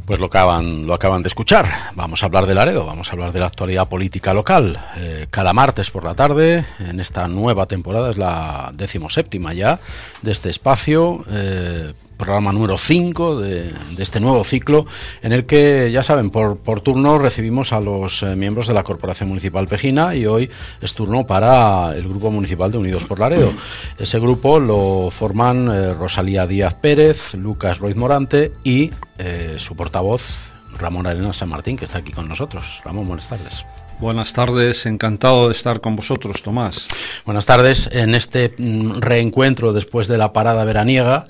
Pues lo acaban de escuchar. Vamos a hablar de Laredo, vamos a hablar de la actualidad política local. Cada martes por la tarde, en esta nueva temporada, es la 17ª ya de este espacio, programa número 5 de este nuevo ciclo, en el que, ya saben, por turno recibimos a los miembros de la Corporación Municipal Pejina, y hoy es turno para el Grupo Municipal de Unidos por Laredo. Ese grupo lo forman Rosalía Díaz Pérez, Lucas Ruiz Morante y su portavoz Ramón Arenas San Martín, que está aquí con nosotros. Ramón, buenas tardes. Buenas tardes, encantado de estar con vosotros, Tomás. Buenas tardes. En este reencuentro después de la parada veraniega,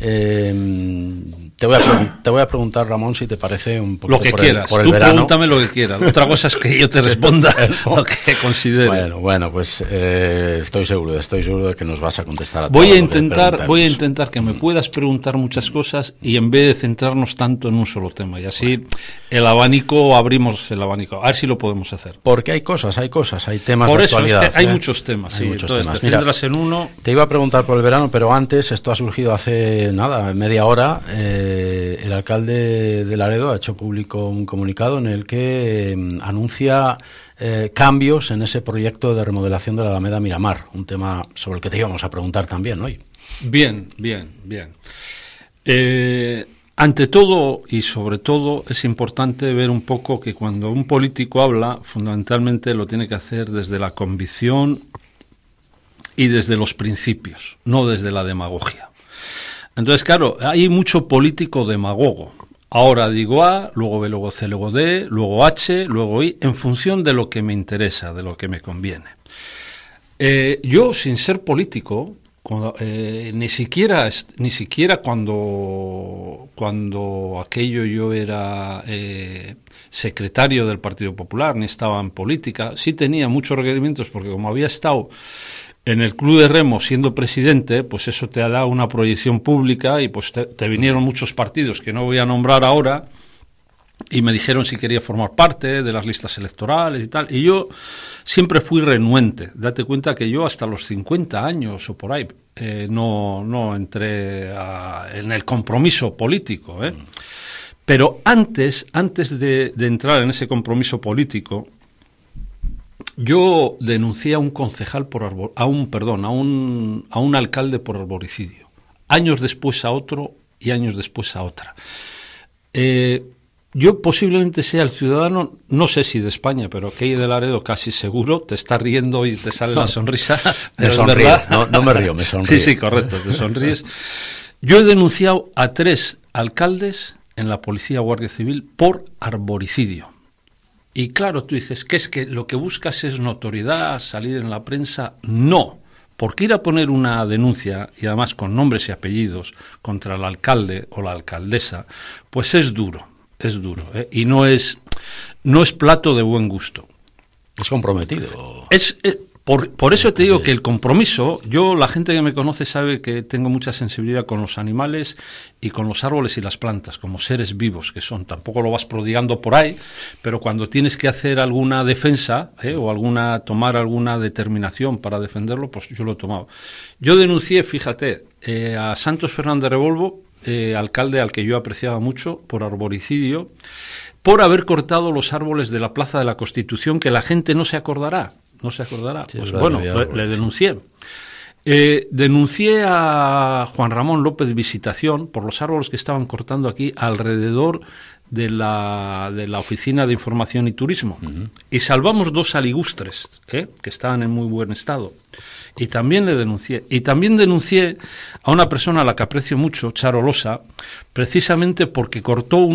te voy a preguntar, Ramón, si te parece un poco lo que quieras. Tú pregúntame lo que quieras. Otra cosa es que yo te responda lo que considere. Bueno, pues estoy seguro de que nos vas a contestar a todo. Voy a intentar que me puedas preguntar muchas cosas y en vez de centrarnos tanto en un solo tema, y así abrimos el abanico. A ver si lo podemos hacer. Porque hay temas por de eso, actualidad. Es que hay muchos temas, sí. Entonces te centras en uno. Te iba a preguntar por el verano, pero antes, esto ha surgido hace media hora. El alcalde de Laredo ha hecho público un comunicado en el que anuncia cambios en ese proyecto de remodelación de la Alameda Miramar, un tema sobre el que te íbamos a preguntar también hoy. Bien. Ante todo y sobre todo es importante ver un poco que cuando un político habla, fundamentalmente lo tiene que hacer desde la convicción y desde los principios, no desde la demagogia. Entonces, claro, hay mucho político demagogo. Ahora digo A, luego B, luego C, luego D, luego H, luego I, en función de lo que me interesa, de lo que me conviene. Yo, sin ser político, ni siquiera cuando aquello yo era secretario del Partido Popular, ni estaba en política, sí tenía muchos requerimientos, porque como había estado en el Club de Remo siendo presidente, pues eso te ha dado una proyección pública y pues te vinieron muchos partidos que no voy a nombrar ahora y me dijeron si quería formar parte de las listas electorales y tal, y yo siempre fui renuente. Date cuenta que yo hasta los 50 años o por ahí no entré en el compromiso político, Pero antes de entrar en ese compromiso político, yo denuncié a un concejal a un alcalde por arboricidio. Años después a otro y años después a otra. Yo posiblemente sea el ciudadano, no sé si de España, pero que hay de Laredo casi seguro, te está riendo y te sale la sonrisa. Me sonrío, no me río, me sonrío. Sí, correcto, te sonríes. Yo he denunciado a 3 alcaldes en la Policía Guardia Civil por arboricidio. Y claro, tú dices, ¿qué es que lo que buscas es notoriedad, salir en la prensa? No, porque ir a poner una denuncia, y además con nombres y apellidos, contra el alcalde o la alcaldesa, pues es duro, y no es plato de buen gusto. Es comprometido. Por eso te digo que el compromiso, la gente que me conoce sabe que tengo mucha sensibilidad con los animales y con los árboles y las plantas, como seres vivos que son. Tampoco lo vas prodigando por ahí, pero cuando tienes que hacer alguna defensa o tomar alguna determinación para defenderlo, pues yo lo he tomado. Yo denuncié, fíjate, a Santos Fernández Revolvo, alcalde al que yo apreciaba mucho, por arboricidio, por haber cortado los árboles de la Plaza de la Constitución, que la gente no se acordará. Sí, pues bueno, le denuncié. Denuncié a Juan Ramón López Visitación por los árboles que estaban cortando aquí alrededor de la Oficina de Información y Turismo. Uh-huh. Y salvamos 2 aligustres, que estaban en muy buen estado. Y también le denuncié. Y también denuncié a una persona a la que aprecio mucho, Charo Losa, precisamente porque podaron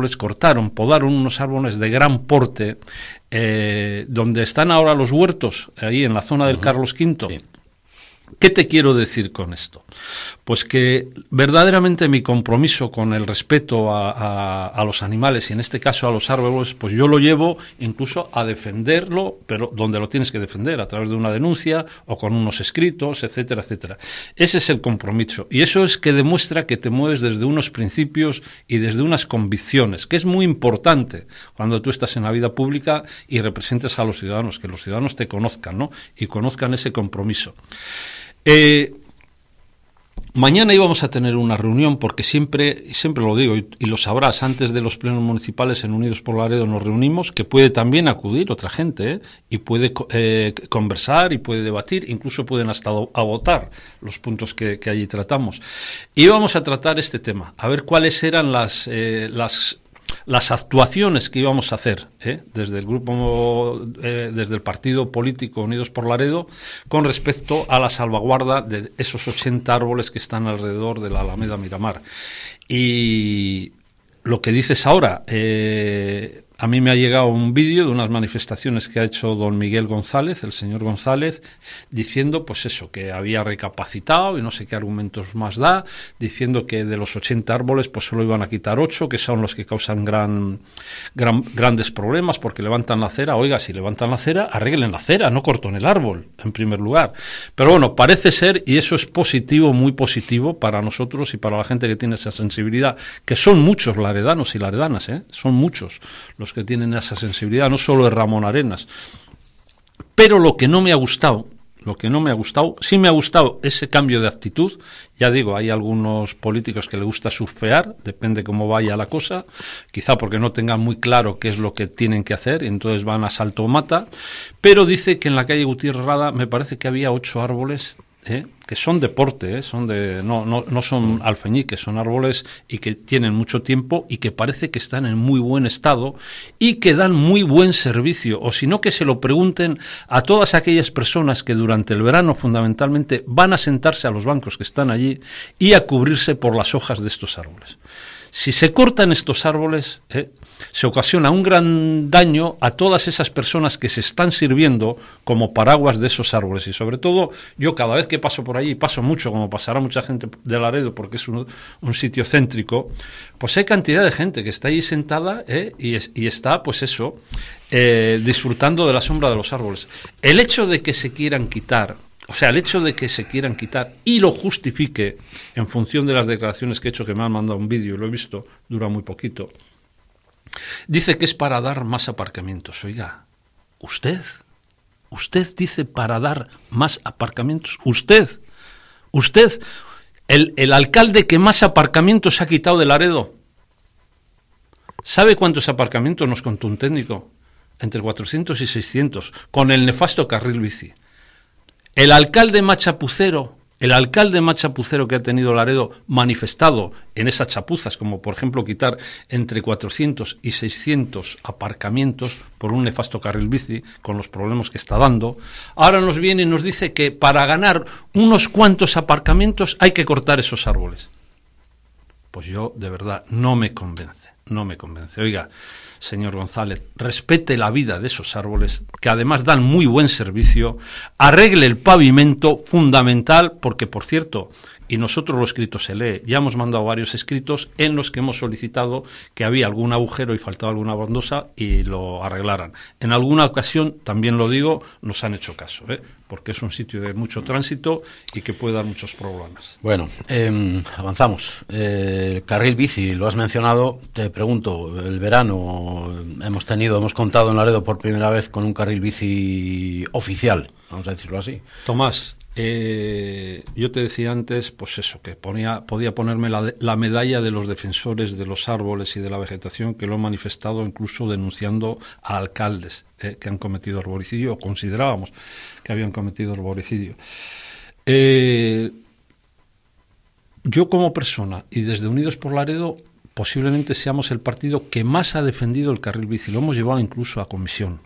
unos árboles de gran porte, donde están ahora los huertos, ahí en la zona del Carlos V. Sí. ¿Qué te quiero decir con esto? Pues que verdaderamente mi compromiso con el respeto a los animales, y en este caso a los árboles, pues yo lo llevo incluso a defenderlo, pero donde lo tienes que defender, a través de una denuncia o con unos escritos, etcétera, etcétera. Ese es el compromiso, y eso es que demuestra que te mueves desde unos principios y desde unas convicciones, que es muy importante cuando tú estás en la vida pública y representas a los ciudadanos, que los ciudadanos te conozcan, ¿no? Y conozcan ese compromiso. Mañana íbamos a tener una reunión porque siempre lo digo y lo sabrás, antes de los plenos municipales en Unidos por Laredo nos reunimos, que puede también acudir otra gente, y puede conversar y puede debatir, incluso pueden hasta a votar los puntos que allí tratamos. Y íbamos a tratar este tema, a ver cuáles eran las actuaciones que íbamos a hacer desde el grupo, desde el partido político Unidos por Laredo, con respecto a la salvaguarda de esos 80 árboles que están alrededor de la Alameda Miramar. Y lo que dices ahora, a mí me ha llegado un vídeo de unas manifestaciones que ha hecho don Miguel González, el señor González, diciendo pues eso, que había recapacitado y no sé qué argumentos más da, diciendo que de los 80 árboles pues solo iban a quitar 8, que son los que causan grandes problemas porque levantan la acera. Oiga, si levantan la acera, arreglen la acera, no corten el árbol, en primer lugar. Pero bueno, parece ser, y eso es positivo, muy positivo para nosotros y para la gente que tiene esa sensibilidad, que son muchos laredanos y laredanas, son muchos los que tienen esa sensibilidad, no solo es Ramón Arenas. Pero lo que no me ha gustado, sí me ha gustado ese cambio de actitud. Ya digo, hay algunos políticos que les gusta surfear, depende cómo vaya la cosa, quizá porque no tengan muy claro qué es lo que tienen que hacer, y entonces van a salto o mata. Pero dice que en la calle Gutiérrez Rada me parece que había 8 árboles que son de porte, no son alfeñiques, son árboles y que tienen mucho tiempo y que parece que están en muy buen estado y que dan muy buen servicio, o si no, que se lo pregunten a todas aquellas personas que durante el verano fundamentalmente van a sentarse a los bancos que están allí y a cubrirse por las hojas de estos árboles. Si se cortan estos árboles, se ocasiona un gran daño a todas esas personas que se están sirviendo como paraguas de esos árboles. Y sobre todo, yo cada vez que paso por allí, paso mucho, como pasará mucha gente de Laredo, porque es un sitio céntrico, pues hay cantidad de gente que está allí sentada y está, pues eso, disfrutando de la sombra de los árboles. El hecho de que se quieran quitar, y lo justifique en función de las declaraciones que he hecho, que me han mandado un vídeo y lo he visto, dura muy poquito, dice que es para dar más aparcamientos. Oiga, usted dice para dar más aparcamientos. Usted, el alcalde que más aparcamientos ha quitado de Laredo. ¿Sabe cuántos aparcamientos nos contó un técnico? Entre 400 y 600, con el nefasto carril bici. El alcalde más chapucero que ha tenido Laredo, manifestado en esas chapuzas, como por ejemplo quitar entre 400 y 600 aparcamientos por un nefasto carril bici, con los problemas que está dando, ahora nos viene y nos dice que para ganar unos cuantos aparcamientos hay que cortar esos árboles. Pues yo, de verdad, no me convence. Oiga, señor González, respete la vida de esos árboles, que además dan muy buen servicio, arregle el pavimento, fundamental, porque, por cierto, y nosotros lo escrito se lee, ya hemos mandado varios escritos en los que hemos solicitado que había algún agujero y faltaba alguna baldosa y lo arreglaran. En alguna ocasión, también lo digo, nos han hecho caso, porque es un sitio de mucho tránsito y que puede dar muchos problemas. Bueno, avanzamos. El carril bici, lo has mencionado, te pregunto, el verano hemos contado en Laredo por primera vez con un carril bici oficial, vamos a decirlo así. Tomás, yo te decía antes, pues eso, que podía ponerme la medalla de los defensores de los árboles y de la vegetación, que lo han manifestado incluso denunciando a alcaldes que han cometido arboricidio, o considerábamos que habían cometido arboricidio. Yo como persona y desde Unidos por Laredo posiblemente seamos el partido que más ha defendido el carril bici, lo hemos llevado incluso a comisión.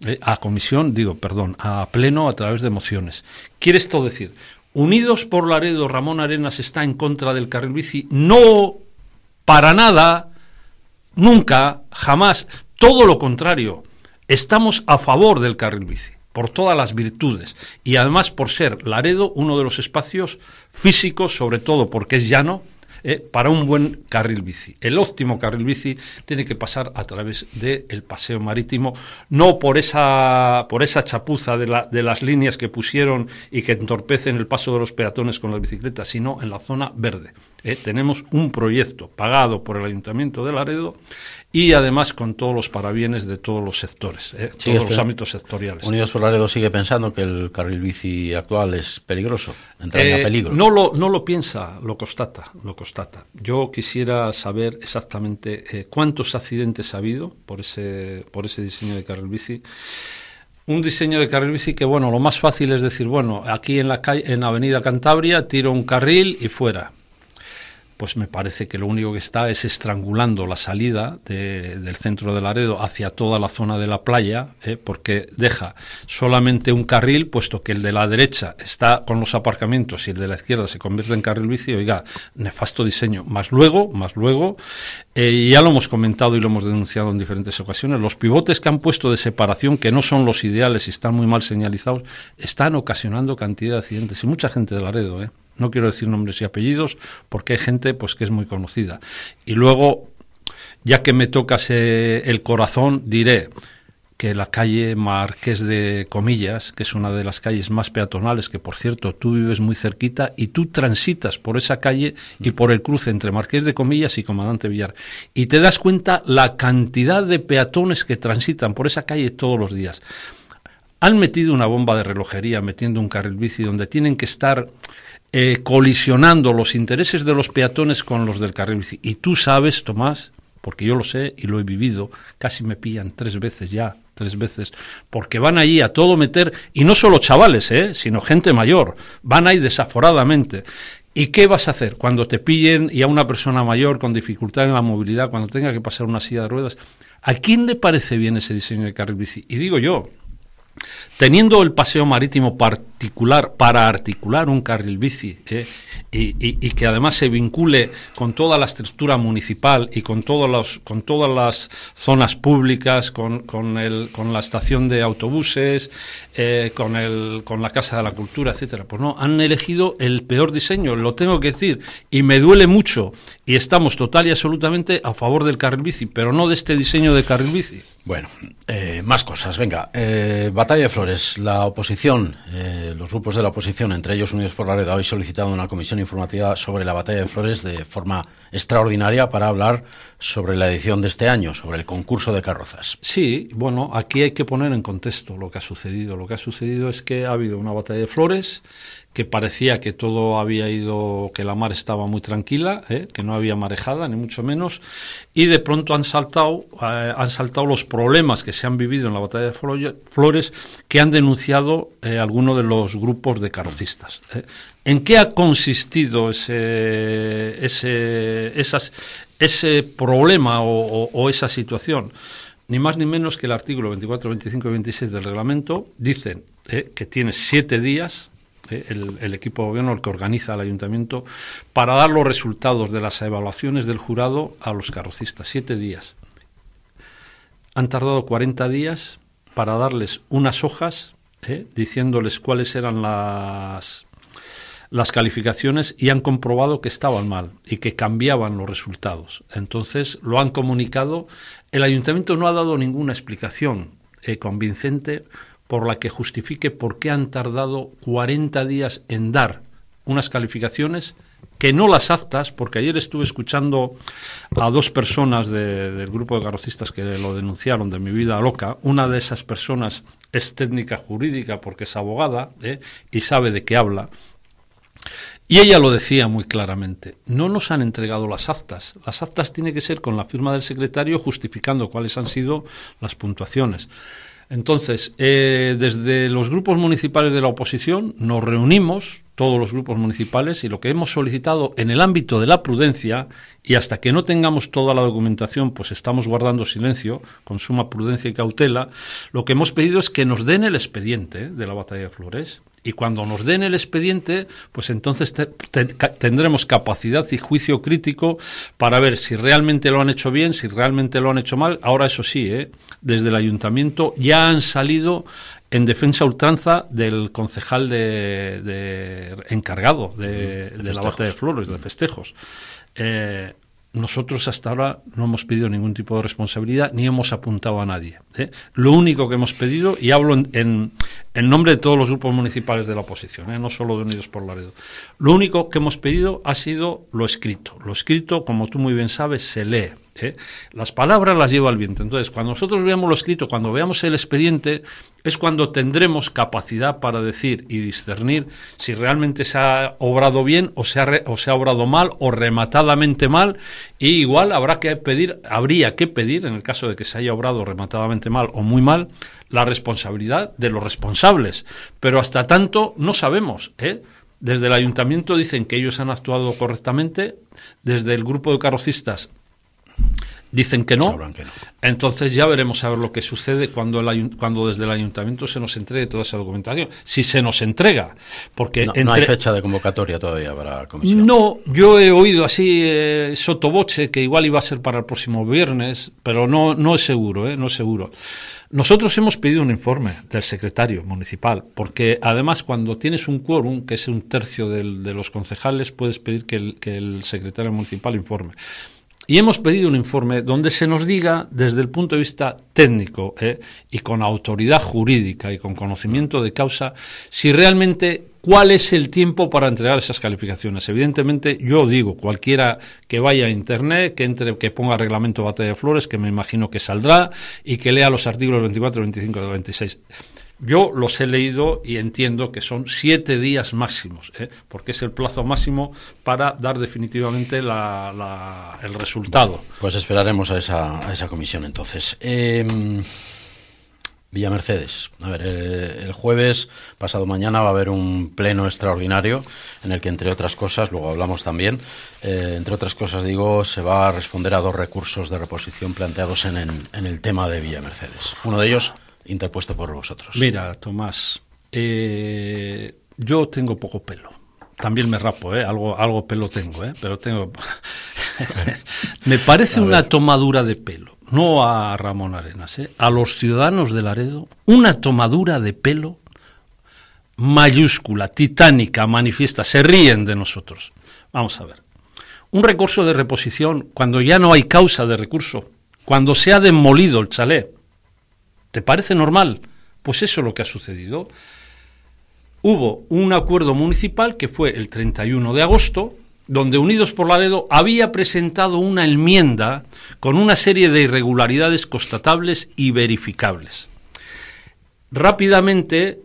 A pleno a través de mociones. ¿Quiere esto decir? Unidos por Laredo, Ramón Arenas está en contra del carril bici. No, para nada, nunca, jamás. Todo lo contrario. Estamos a favor del carril bici, por todas las virtudes. Y además por ser Laredo uno de los espacios físicos, sobre todo porque es llano, para un buen carril bici. El óptimo carril bici tiene que pasar a través del paseo marítimo, no por esa chapuza de las líneas que pusieron y que entorpecen el paso de los peatones con las bicicletas, sino en la zona verde. Tenemos un proyecto pagado por el Ayuntamiento de Laredo y además con todos los parabienes de todos los sectores, todos los ámbitos sectoriales. Unidos por Laredo sigue pensando que el carril bici actual es peligroso, entraña peligro. No lo piensa, lo constata. Yo quisiera saber exactamente cuántos accidentes ha habido por ese diseño de carril bici. Un diseño de carril bici que, bueno, lo más fácil es decir, bueno, aquí en la Avenida Cantabria tiro un carril y fuera. Pues me parece que lo único que está es estrangulando la salida del centro de Laredo hacia toda la zona de la playa, porque deja solamente un carril, puesto que el de la derecha está con los aparcamientos y el de la izquierda se convierte en carril bici. Oiga, nefasto diseño. Más luego, ya lo hemos comentado y lo hemos denunciado en diferentes ocasiones, los pivotes que han puesto de separación, que no son los ideales y están muy mal señalizados, están ocasionando cantidad de accidentes. Y mucha gente de Laredo, no quiero decir nombres y apellidos porque hay gente pues que es muy conocida. Y luego, ya que me tocas el corazón, diré que la calle Marqués de Comillas, que es una de las calles más peatonales, que por cierto tú vives muy cerquita y tú transitas por esa calle y por el cruce entre Marqués de Comillas y Comandante Villar, y te das cuenta la cantidad de peatones que transitan por esa calle todos los días. Han metido una bomba de relojería metiendo un carril bici donde tienen que estar colisionando los intereses de los peatones con los del carril bici. Y tú sabes, Tomás, porque yo lo sé y lo he vivido, casi me pillan 3 veces, porque van allí a todo meter, y no solo chavales, sino gente mayor, van ahí desaforadamente. ¿Y qué vas a hacer cuando te pillen y a una persona mayor con dificultad en la movilidad, cuando tenga que pasar una silla de ruedas? ¿A quién le parece bien ese diseño de carril bici? Y digo yo, teniendo el paseo marítimo particular para articular un carril bici y que además se vincule con toda la estructura municipal y con todas las zonas públicas, con la estación de autobuses, con la Casa de la Cultura, etcétera, pues no, han elegido el peor diseño, lo tengo que decir, y me duele mucho, y estamos total y absolutamente a favor del carril bici, pero no de este diseño de carril bici. Bueno, más cosas, venga. Batalla de Flores, la oposición, los grupos de la oposición, entre ellos Unidos por Laredo, habéis solicitado una comisión informativa sobre la Batalla de Flores de forma extraordinaria para hablar sobre la edición de este año, sobre el concurso de carrozas. Sí, bueno, aquí hay que poner en contexto lo que ha sucedido. Lo que ha sucedido es que ha habido una Batalla de Flores, que parecía que todo había ido, que la mar estaba muy tranquila, que no había marejada, ni mucho menos, y de pronto han saltado los problemas que se han vivido en la Batalla de Flores, que han denunciado algunos de los grupos de carrocistas. ¿En qué ha consistido ese problema o esa situación? Ni más ni menos que el artículo 24, 25 y 26 del reglamento dicen que tienes 7 días, el equipo de gobierno, el que organiza el ayuntamiento, para dar los resultados de las evaluaciones del jurado a los carrocistas. 7 días. Han tardado 40 días para darles unas hojas diciéndoles cuáles eran las calificaciones, y han comprobado que estaban mal y que cambiaban los resultados. Entonces lo han comunicado. El ayuntamiento no ha dado ninguna explicación convincente por la que justifique por qué han tardado 40 días en dar unas calificaciones que no las actas, porque ayer estuve escuchando a 2 personas del grupo de carrocistas que lo denunciaron de Mi Vida Loca. Una de esas personas es técnica jurídica porque es abogada y sabe de qué habla. Y ella lo decía muy claramente: no nos han entregado las actas. Las actas tienen que ser con la firma del secretario justificando cuáles han sido las puntuaciones. Entonces, desde los grupos municipales de la oposición nos reunimos, todos los grupos municipales, y lo que hemos solicitado en el ámbito de la prudencia, y hasta que no tengamos toda la documentación, pues estamos guardando silencio, con suma prudencia y cautela, lo que hemos pedido es que nos den el expediente de la Batalla de Flores. Y cuando nos den el expediente, pues entonces tendremos capacidad y juicio crítico para ver si realmente lo han hecho bien, si realmente lo han hecho mal. Ahora, eso sí, desde el ayuntamiento ya han salido en defensa a ultranza del concejal encargado de la Bata de Flores, de festejos. Nosotros hasta ahora no hemos pedido ningún tipo de responsabilidad ni hemos apuntado a nadie. Lo único que hemos pedido, y hablo en nombre de todos los grupos municipales de la oposición, no solo de Unidos por Laredo, lo único que hemos pedido ha sido lo escrito. Lo escrito, como tú muy bien sabes, se lee. Las palabras las lleva el viento. Entonces, cuando nosotros veamos lo escrito, cuando veamos el expediente, es cuando tendremos capacidad para decir y discernir si realmente se ha obrado bien o se ha obrado mal o rematadamente mal, y igual habría que pedir, en el caso de que se haya obrado rematadamente mal o muy mal, la responsabilidad de los responsables. Pero hasta tanto no sabemos, Desde el ayuntamiento dicen que ellos han actuado correctamente, desde el grupo de carrocistas dicen que no. Entonces ya veremos a ver lo que sucede cuando desde el ayuntamiento se nos entregue toda esa documentación, si se nos entrega, porque no hay fecha de convocatoria todavía para la comisión. No, yo he oído así sotoboche que igual iba a ser para el próximo viernes, pero no es seguro, no es seguro. Nosotros hemos pedido un informe del secretario municipal, porque además cuando tienes un quórum, que es un tercio de los concejales, puedes pedir que el secretario municipal informe. Y hemos pedido un informe donde se nos diga, desde el punto de vista técnico y con autoridad jurídica y con conocimiento de causa, si realmente cuál es el tiempo para entregar esas calificaciones. Evidentemente, yo digo, cualquiera que vaya a Internet, que ponga reglamento Batalla de Flores, que me imagino que saldrá, y que lea los artículos 24, 25 y 26. Yo los he leído y entiendo que son 7 días máximos, porque es el plazo máximo para dar definitivamente el resultado. Pues esperaremos a esa comisión entonces. Villa Mercedes. A ver, el jueves, pasado mañana, va a haber un pleno extraordinario en el que, entre otras cosas, luego hablamos también, entre otras cosas, digo, se va a responder a 2 recursos de reposición planteados en el tema de Villa Mercedes. Uno de ellos interpuesto por vosotros. Mira, Tomás, yo tengo poco pelo. También me rapo, algo pelo tengo, pero tengo... Me parece una tomadura de pelo, no a Ramón Arenas, a los ciudadanos de Laredo, una tomadura de pelo mayúscula, titánica, manifiesta, se ríen de nosotros. Vamos a ver. Un recurso de reposición, cuando ya no hay causa de recurso, cuando se ha demolido el chalet, ¿te parece normal? Pues eso es lo que ha sucedido. Hubo un acuerdo municipal que fue el 31 de agosto, donde Unidos por Laredo había presentado una enmienda con una serie de irregularidades constatables y verificables. Rápidamente,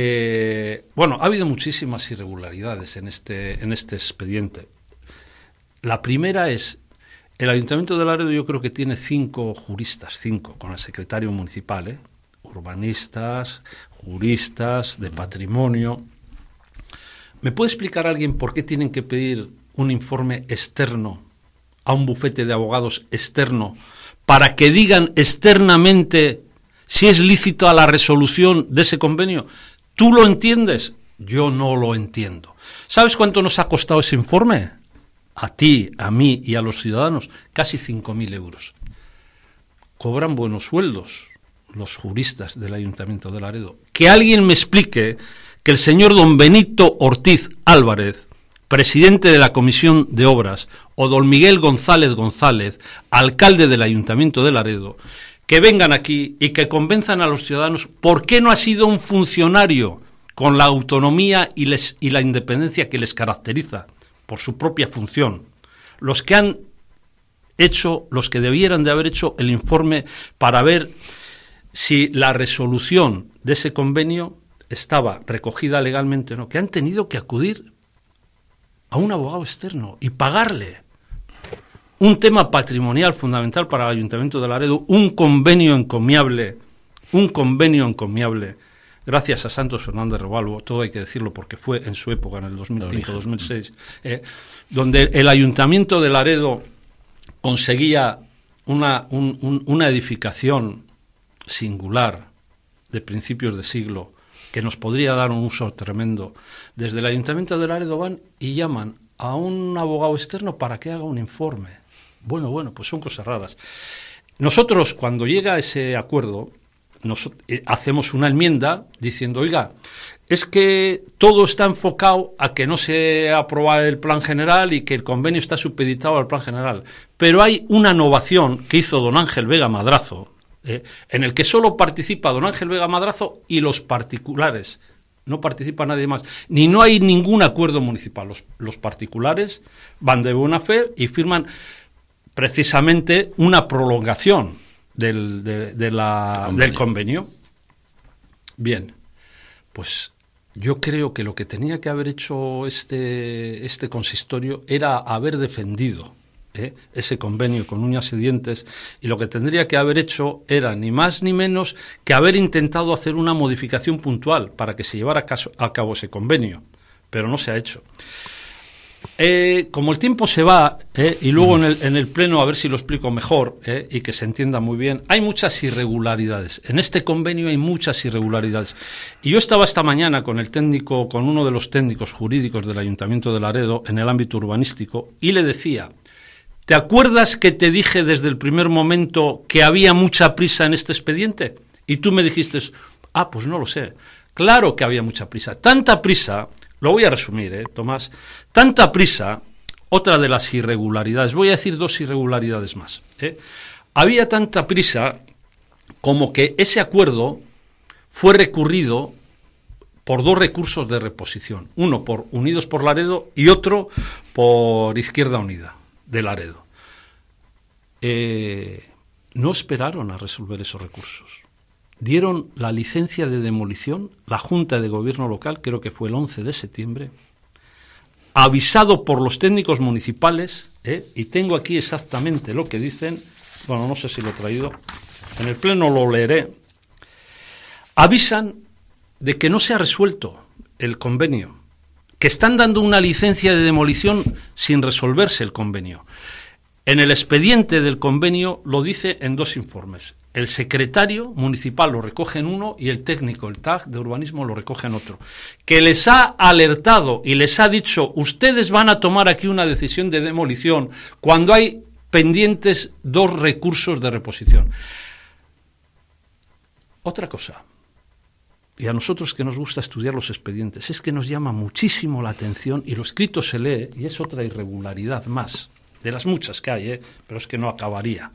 ha habido muchísimas irregularidades en este expediente. La primera es, el Ayuntamiento de Laredo yo creo que tiene 5 juristas, con el secretario municipal, urbanistas, juristas, de patrimonio. ¿Me puede explicar alguien por qué tienen que pedir un informe externo a un bufete de abogados externo para que digan externamente si es lícita la resolución de ese convenio? ¿Tú lo entiendes? Yo no lo entiendo. ¿Sabes cuánto nos ha costado ese informe? A ti, a mí y a los ciudadanos, casi 5.000 euros. Cobran buenos sueldos los juristas del Ayuntamiento de Laredo. Que alguien me explique que el señor don Benito Ortiz Álvarez, presidente de la Comisión de Obras, o don Miguel González, alcalde del Ayuntamiento de Laredo, que vengan aquí y que convenzan a los ciudadanos por qué no ha sido un funcionario con la autonomía y la independencia que les caracteriza, por su propia función, los que han hecho, los que debieran de haber hecho el informe para ver si la resolución de ese convenio estaba recogida legalmente o no, que han tenido que acudir a un abogado externo y pagarle un tema patrimonial fundamental para el Ayuntamiento de Laredo, un convenio encomiable, gracias a Santos Fernández Rebalvo, todo hay que decirlo porque fue en su época, en el 2005-2006, donde el Ayuntamiento de Laredo conseguía una edificación singular de principios de siglo que nos podría dar un uso tremendo. Desde el Ayuntamiento de Laredo van y llaman a un abogado externo para que haga un informe. Bueno, pues son cosas raras. Nosotros, cuando llega ese acuerdo, hacemos una enmienda diciendo, oiga, es que todo está enfocado a que no se apruebe el plan general y que el convenio está supeditado al plan general. Pero hay una innovación que hizo don Ángel Vega Madrazo, en el que solo participa don Ángel Vega Madrazo y los particulares. No participa nadie más. Ni no hay ningún acuerdo municipal. Los particulares van de buena fe y firman precisamente una prolongación del convenio. Bien, pues yo creo que lo que tenía que haber hecho este consistorio era haber defendido ese convenio con uñas y dientes, y lo que tendría que haber hecho era ni más ni menos que haber intentado hacer una modificación puntual para que se llevara a cabo ese convenio, pero no se ha hecho. Como el tiempo se va, y luego en el pleno a ver si lo explico mejor, y que se entienda muy bien, hay muchas irregularidades. En este convenio hay muchas irregularidades. Y yo estaba esta mañana con uno de los técnicos jurídicos del Ayuntamiento de Laredo en el ámbito urbanístico, y le decía, ¿te acuerdas que te dije desde el primer momento que había mucha prisa en este expediente? Y tú me dijiste, pues no lo sé. Claro que había mucha prisa. Tanta prisa, lo voy a resumir, Tomás, tanta prisa, otra de las irregularidades, voy a decir 2 irregularidades más. Había tanta prisa como que ese acuerdo fue recurrido por 2 recursos de reposición, uno por Unidos por Laredo y otro por Izquierda Unida de Laredo. No esperaron a resolver esos recursos. Dieron la licencia de demolición, la Junta de Gobierno Local, creo que fue el 11 de septiembre, avisado por los técnicos municipales, y tengo aquí exactamente lo que dicen, bueno, no sé si lo he traído, en el pleno lo leeré, avisan de que no se ha resuelto el convenio, que están dando una licencia de demolición sin resolverse el convenio. En el expediente del convenio lo dice en 2 informes. El secretario municipal lo recoge en uno y el técnico, el TAG de urbanismo, lo recoge en otro. Que les ha alertado y les ha dicho, ustedes van a tomar aquí una decisión de demolición cuando hay pendientes 2 recursos de reposición. Otra cosa, y a nosotros que nos gusta estudiar los expedientes, es que nos llama muchísimo la atención, y lo escrito se lee, y es otra irregularidad más, de las muchas que hay, pero es que no acabaría.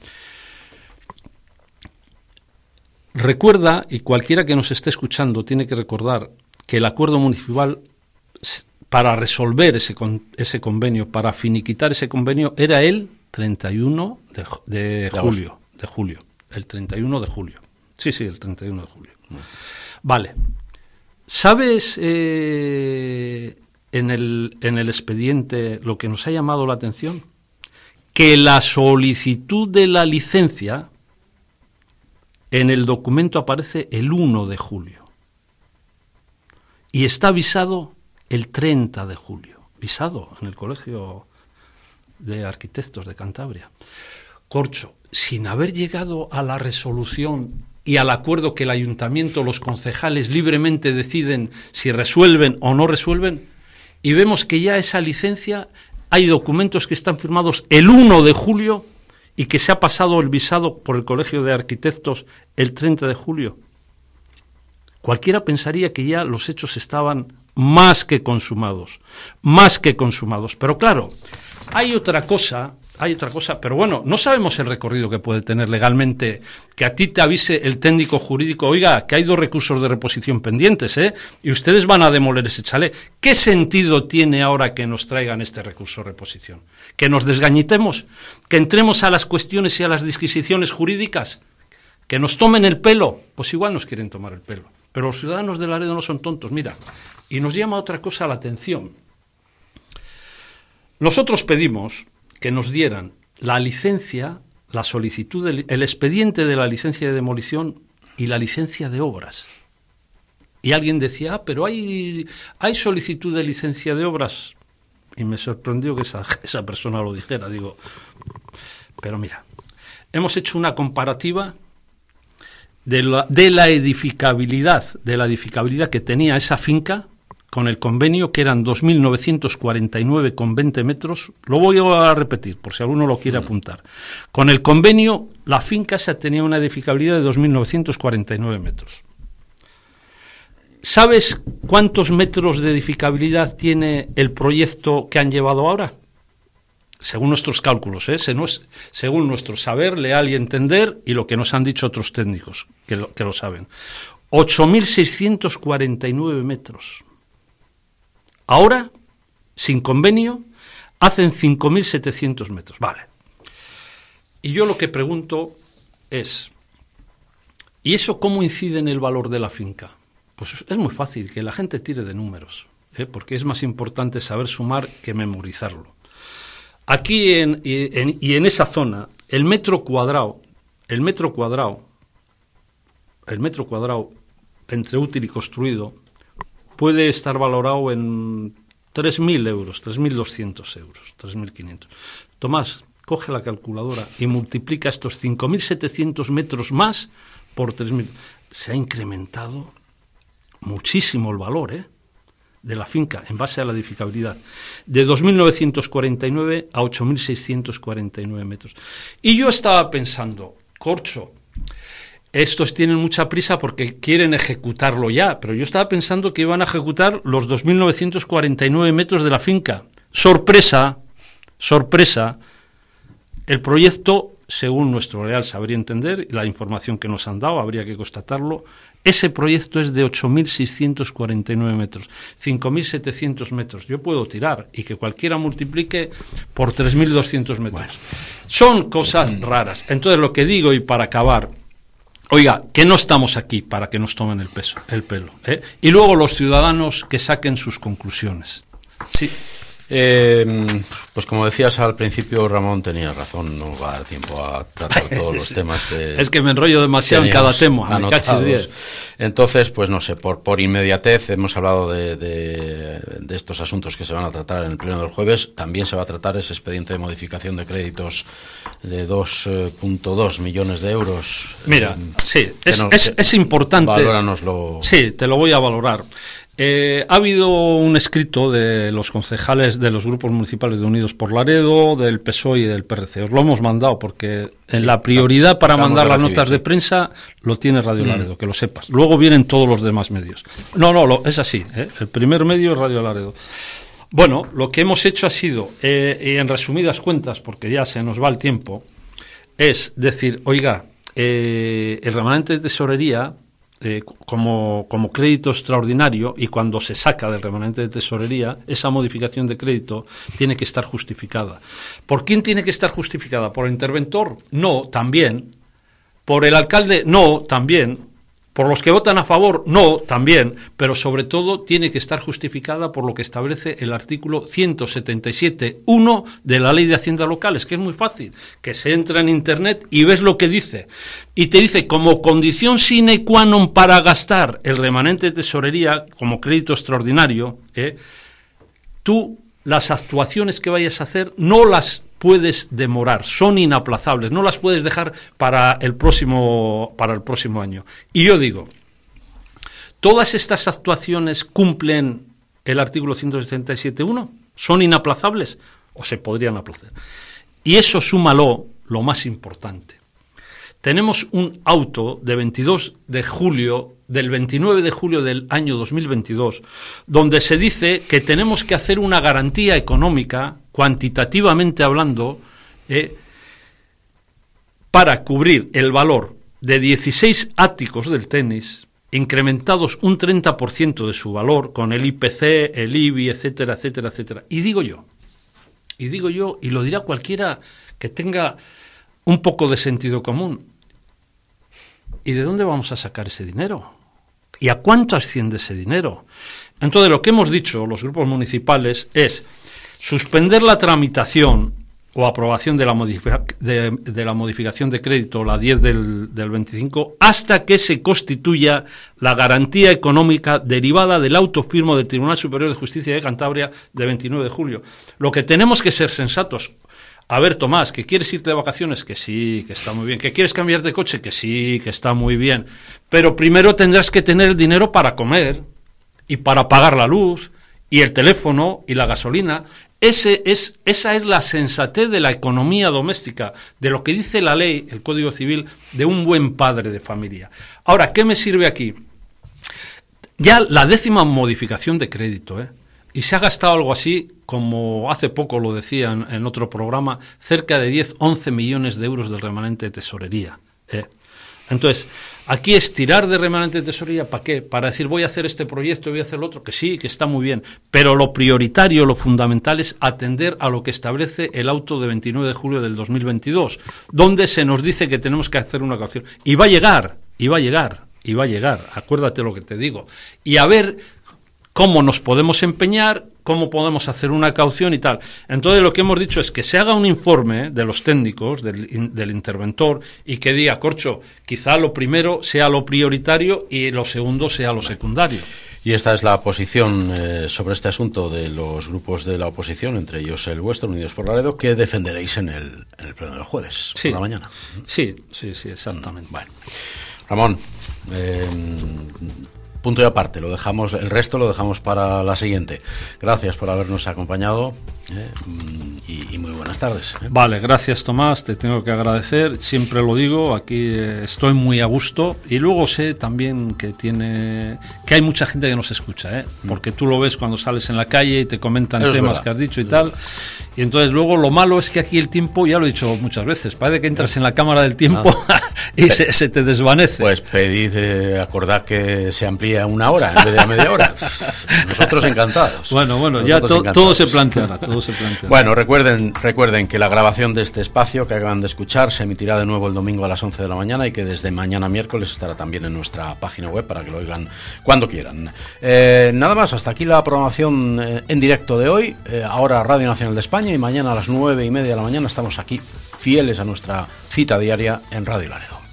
Recuerda, y cualquiera que nos esté escuchando tiene que recordar, que el acuerdo municipal para resolver ese convenio, para finiquitar ese convenio, era el 31 de julio. El 31 de julio. Sí, el 31 de julio. Vale. ¿Sabes en el expediente lo que nos ha llamado la atención? Que la solicitud de la licencia en el documento aparece el 1 de julio y está visado el 30 de julio, visado en el Colegio de Arquitectos de Cantabria. Corcho, sin haber llegado a la resolución y al acuerdo que el ayuntamiento, los concejales libremente deciden si resuelven o no resuelven, y vemos que ya esa licencia, hay documentos que están firmados el 1 de julio y que se ha pasado el visado por el Colegio de Arquitectos el 30 de julio. Cualquiera pensaría que ya los hechos estaban más que consumados. Pero claro, hay otra cosa, pero bueno, no sabemos el recorrido que puede tener legalmente que a ti te avise el técnico jurídico, oiga, que hay 2 recursos de reposición pendientes, y ustedes van a demoler ese chalet. ¿Qué sentido tiene ahora que nos traigan este recurso de reposición? ¿Que nos desgañitemos? ¿Que entremos a las cuestiones y a las disquisiciones jurídicas? ¿Que nos tomen el pelo? Pues igual nos quieren tomar el pelo. Pero los ciudadanos de Laredo no son tontos, mira. Y nos llama otra cosa la atención. Nosotros pedimos que nos dieran la licencia, la solicitud, el expediente de la licencia de demolición y la licencia de obras. Y alguien decía, pero hay solicitud de licencia de obras. Y me sorprendió que esa persona lo dijera. Digo, pero mira, hemos hecho una comparativa de la edificabilidad que tenía esa finca con el convenio, que eran 2.949,20 metros. Lo voy a repetir, por si alguno lo quiere apuntar. Con el convenio, la finca esa tenía una edificabilidad de 2.949 metros. ¿Sabes cuántos metros de edificabilidad tiene el proyecto que han llevado ahora? Según nuestros cálculos, según nuestro saber, leal y entender, y lo que nos han dicho otros técnicos que lo saben. 8.649 metros. Ahora, sin convenio, hacen 5.700 metros. Vale. Y yo lo que pregunto es, ¿y eso cómo incide en el valor de la finca? Pues es muy fácil, que la gente tire de números, porque es más importante saber sumar que memorizarlo. Aquí y en esa zona, el metro cuadrado entre útil y construido puede estar valorado en 3.000 euros, 3.200 euros, 3.500. Tomás, coge la calculadora y multiplica estos 5.700 metros más por 3.000. Se ha incrementado muchísimo el valor de la finca en base a la edificabilidad, de 2.949 a 8.649 metros. Y yo estaba pensando, corcho, estos tienen mucha prisa porque quieren ejecutarlo ya, pero yo estaba pensando que iban a ejecutar los 2.949 metros de la finca. ¡Sorpresa! ¡Sorpresa! El proyecto, según nuestro leal saber y entender, y la información que nos han dado, habría que constatarlo, ese proyecto es de 8.649 metros, 5.700 metros. Yo puedo tirar y que cualquiera multiplique por 3.200 metros. Bueno. Son cosas raras. Entonces, lo que digo, y para acabar, oiga, que no estamos aquí para que nos tomen el pelo. Y luego los ciudadanos que saquen sus conclusiones. Sí. Pues como decías al principio, Ramón tenía razón, no va a dar tiempo a tratar todos los temas que... Es que me enrollo demasiado en cada tema, me cachis 10. Entonces, pues no sé, por inmediatez hemos hablado de estos asuntos que se van a tratar en el pleno del jueves. También se va a tratar ese expediente de modificación de créditos de 2,2 millones de euros. Mira, sí, es importante. Valóranoslo. Sí, te lo voy a valorar. Ha habido un escrito de los concejales de los grupos municipales de Unidos por Laredo, del PSOE y del PRC. Os lo hemos mandado porque en la prioridad para mandar las notas de prensa lo tiene Radio Laredo, que lo sepas. Luego vienen todos los demás medios. No, es así. El primer medio es Radio Laredo. Bueno, lo que hemos hecho ha sido, y en resumidas cuentas, porque ya se nos va el tiempo, es decir, oiga, el remanente de tesorería... como crédito extraordinario, y cuando se saca del remanente de tesorería, esa modificación de crédito tiene que estar justificada. ¿Por quién tiene que estar justificada? ¿Por el interventor? No, también. ¿Por el alcalde? No, también. ¿Por los que votan a favor? No, también. Pero sobre todo tiene que estar justificada por lo que establece el artículo 177.1 de la Ley de Hacienda Locales, que es muy fácil, que se entra en Internet y ves lo que dice. Y te dice, como condición sine qua non para gastar el remanente de tesorería como crédito extraordinario, tú las actuaciones que vayas a hacer no las puedes demorar, son inaplazables, no las puedes dejar para el próximo año. Y yo digo, ¿todas estas actuaciones cumplen el artículo 177.1? ¿Son inaplazables o se podrían aplazar? Y eso súmalo, lo más importante. Tenemos un auto de 22 de julio, del 29 de julio del año 2022, donde se dice que tenemos que hacer una garantía económica, cuantitativamente hablando, para cubrir el valor de 16 áticos del tenis, incrementados un 30% de su valor, con el IPC, el IBI, etcétera, etcétera, etcétera. Y digo yo, y lo dirá cualquiera que tenga un poco de sentido común, ¿y de dónde vamos a sacar ese dinero? ¿Y a cuánto asciende ese dinero? Entonces, lo que hemos dicho los grupos municipales es suspender la tramitación o aprobación de la modificación de crédito, la 10 del 25, hasta que se constituya la garantía económica derivada del auto firmo del Tribunal Superior de Justicia de Cantabria de 29 de julio. Lo que tenemos que ser sensatos. A ver, Tomás, ¿que quieres irte de vacaciones? Que sí, que está muy bien. ¿Que quieres cambiar de coche? Que sí, que está muy bien. Pero primero tendrás que tener el dinero para comer. y para pagar la luz, y el teléfono, y la gasolina. Esa es la sensatez de la economía doméstica, de lo que dice la ley, el Código Civil, de un buen padre de familia. Ahora, ¿qué me sirve aquí? Ya la 10ª modificación de crédito, y se ha gastado algo así, como hace poco lo decían en otro programa, cerca de 10-11 millones de euros del remanente de tesorería. Entonces, aquí es tirar de remanente de tesorería, ¿para qué? Para decir, voy a hacer este proyecto, voy a hacer el otro, que sí, que está muy bien, pero lo prioritario, lo fundamental es atender a lo que establece el auto de 29 de julio del 2022, donde se nos dice que tenemos que hacer una caución. Y va a llegar, acuérdate lo que te digo, y a ver cómo nos podemos empeñar, cómo podemos hacer una caución y tal. Entonces lo que hemos dicho es que se haga un informe de los técnicos, del interventor, y que diga, corcho, quizá lo primero sea lo prioritario y lo segundo sea lo secundario. Y esta es la posición sobre este asunto de los grupos de la oposición, entre ellos el vuestro, Unidos por Laredo, que defenderéis en el pleno del jueves, por la mañana. Sí, exactamente. Bueno, Ramón, punto y aparte, el resto lo dejamos para la siguiente. Gracias por habernos acompañado y muy buenas tardes. Vale, gracias Tomás, te tengo que agradecer, siempre lo digo, aquí estoy muy a gusto y luego sé también que hay mucha gente que nos escucha, porque tú lo ves cuando sales en la calle y te comentan temas que has dicho y tal. Y entonces luego lo malo es que aquí el tiempo, ya lo he dicho muchas veces, parece que entras en la cámara del tiempo y se te desvanece. Pues acordad que se amplía 1 hora en vez de a media hora. Nosotros encantados. Bueno, ya todo se planteará. Bueno, recuerden que la grabación de este espacio que acaban de escuchar se emitirá de nuevo el domingo a las 11 de la mañana y que desde mañana miércoles estará también en nuestra página web para que lo oigan cuando quieran. Nada más, hasta aquí la programación en directo de hoy. Ahora Radio Nacional de España y mañana a las 9:30 de la mañana estamos aquí fieles a nuestra cita diaria en Radio Laredo.